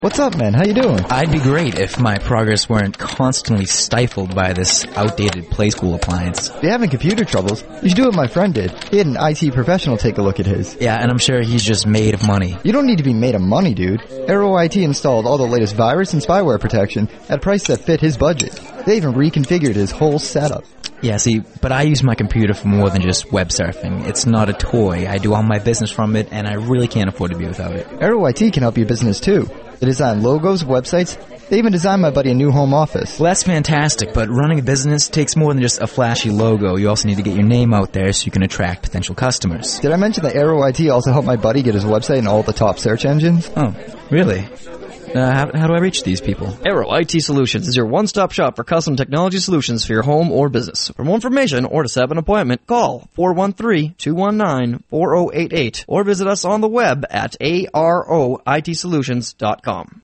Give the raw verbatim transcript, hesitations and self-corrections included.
What's up, man? How you doing? I'd be great if my progress weren't constantly stifled by this outdated Play School appliance. If you're having computer troubles, you should do what my friend did. He had an I T professional take a look at his. Yeah, and I'm sure he's just made of money. You don't need to be made of money, dude. Arrow I T installed all the latest virus and spyware protection at a price that fit his budget. They even reconfigured his whole setup. Yeah, see, but I use my computer for more than just web surfing. It's not a toy. I do all my business from it, and I really can't afford to be without it. Arrow I T can help your business, too. They design logos, websites. They even designed my buddy a new home office. Well, that's fantastic, but running a business takes more than just a flashy logo. You also need to get your name out there so you can attract potential customers. Did I mention that Arrow I T also helped my buddy get his website in all the top search engines? Oh, really? Uh, how, how do I reach these people? Arrow I T Solutions is your one-stop shop for custom technology solutions for your home or business. For more information or to set up an appointment, call four one three, two one nine, four zero eight eight or visit us on the web at A R O I T solutions dot com.